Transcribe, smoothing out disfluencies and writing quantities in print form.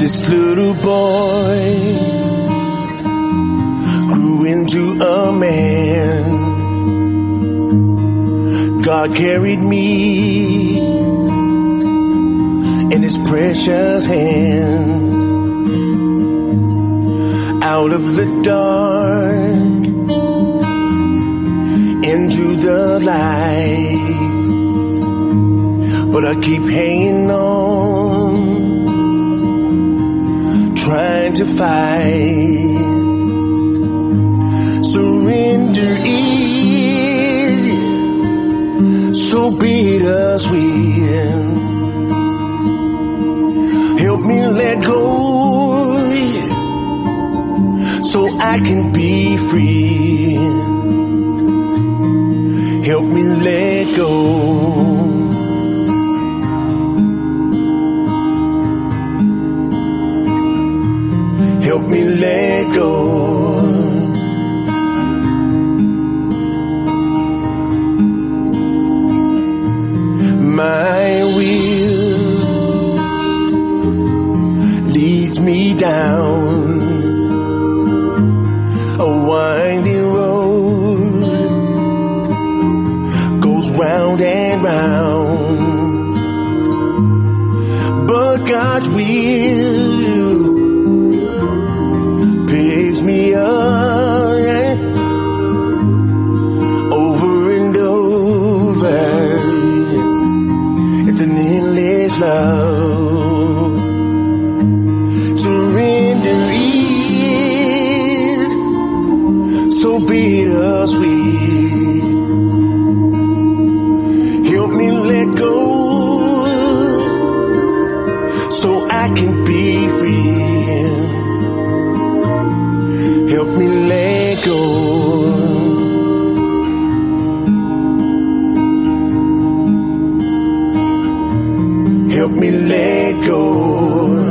This little boy grew into a man. God carried me in his precious hands out of the dark into the light. But I keep hanging on, trying to fight. Surrender is so bittersweet. Help me let go so I can be free. Help me let go. Help me let go. My will leads me down a winding road, goes round and round, but God's will picks me up, yeah, over and over. It's an endless love. Surrender is so bittersweet. Help me let go so I can be free. Help me let go. Help me let go.